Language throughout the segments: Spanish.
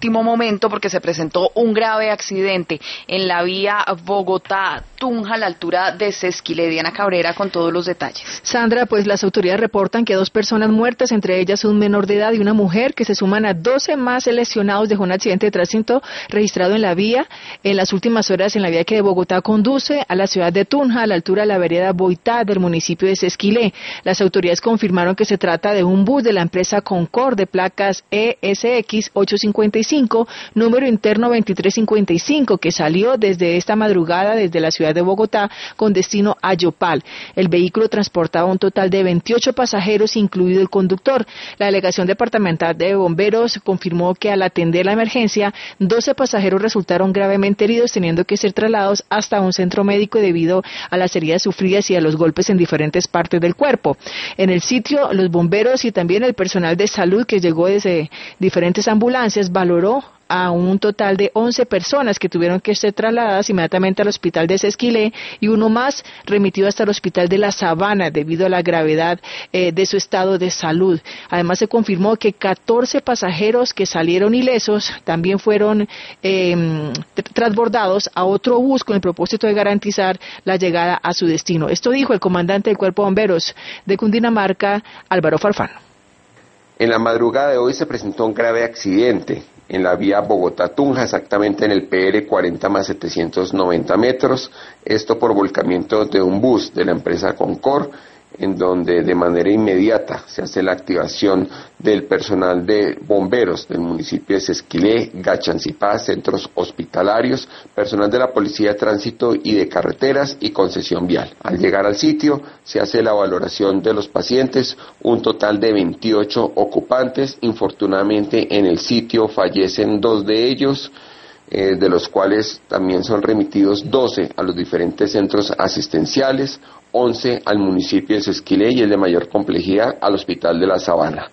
último momento porque se presentó un grave accidente en la vía Bogotá-Tunja a la altura de Sesquilé. Diana Cabrera con todos los detalles. Sandra, pues las autoridades reportan que 2 personas muertas, entre ellas un menor de edad y una mujer, que se suman a 12 más lesionados, dejó un accidente de tránsito registrado en la vía en las últimas horas en la vía que de Bogotá conduce a la ciudad de Tunja, a la altura de la vereda Boitá del municipio de Sesquilé. Las autoridades confirmaron que se trata de un bus de la empresa Concor de placas ESX 855, número interno 2355, que salió desde esta madrugada desde la ciudad de Bogotá con destino a Yopal. El vehículo transportaba un total de 28 pasajeros, incluido el conductor. La delegación departamental de bomberos confirmó que al atender la emergencia, 12 pasajeros resultaron gravemente heridos, teniendo que ser trasladados hasta un centro médico debido a las heridas sufridas y a los golpes en diferentes partes del cuerpo. En el sitio, los bomberos y también el personal de salud que llegó desde diferentes ambulancias valoró a un total de 11 personas que tuvieron que ser trasladadas inmediatamente al hospital de Sesquilé y uno más remitido hasta el hospital de La Sabana debido a la gravedad de su estado de salud. Además se confirmó que 14 pasajeros que salieron ilesos también fueron transbordados a otro bus con el propósito de garantizar la llegada a su destino. Esto dijo el comandante del Cuerpo de Bomberos de Cundinamarca, Álvaro Farfán. En la madrugada de hoy se presentó un grave accidente en la vía Bogotá-Tunja, exactamente en el PR 40 más 790 metros, esto por volcamiento de un bus de la empresa Concor, en donde de manera inmediata se hace la activación del personal de bomberos del municipio de Sesquilé, Gachancipá, centros hospitalarios, personal de la Policía de Tránsito y de Carreteras y Concesión Vial. Al llegar al sitio se hace la valoración de los pacientes, un total de 28 ocupantes. Infortunadamente en el sitio fallecen 2 de ellos, de los cuales también son remitidos 12 a los diferentes centros asistenciales, 11 al municipio de Sesquilé y el de mayor complejidad al hospital de La Sabana.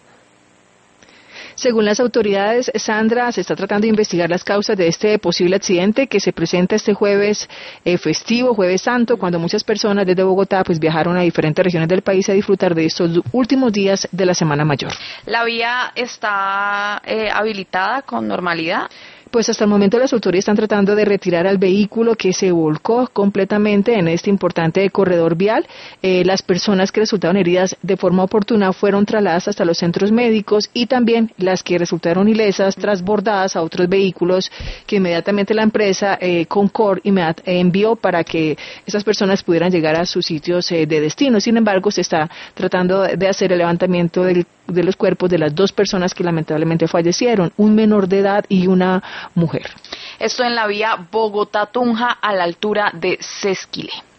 Según las autoridades, Sandra, se está tratando de investigar las causas de este posible accidente que se presenta este jueves festivo, jueves santo, cuando muchas personas desde Bogotá pues viajaron a diferentes regiones del país a disfrutar de estos últimos días de la Semana Mayor. ¿La vía está habilitada con normalidad? Pues hasta el momento las autoridades están tratando de retirar al vehículo que se volcó completamente en este importante corredor vial. Las personas que resultaron heridas de forma oportuna fueron trasladadas hasta los centros médicos y también las que resultaron ilesas transbordadas a otros vehículos que inmediatamente la empresa Concor envió para que esas personas pudieran llegar a sus sitios de destino. Sin embargo, se está tratando de hacer el levantamiento de los cuerpos de las 2 personas que lamentablemente fallecieron, un menor de edad y una mujer. Esto en la vía Bogotá-Tunja a la altura de Sesquilé.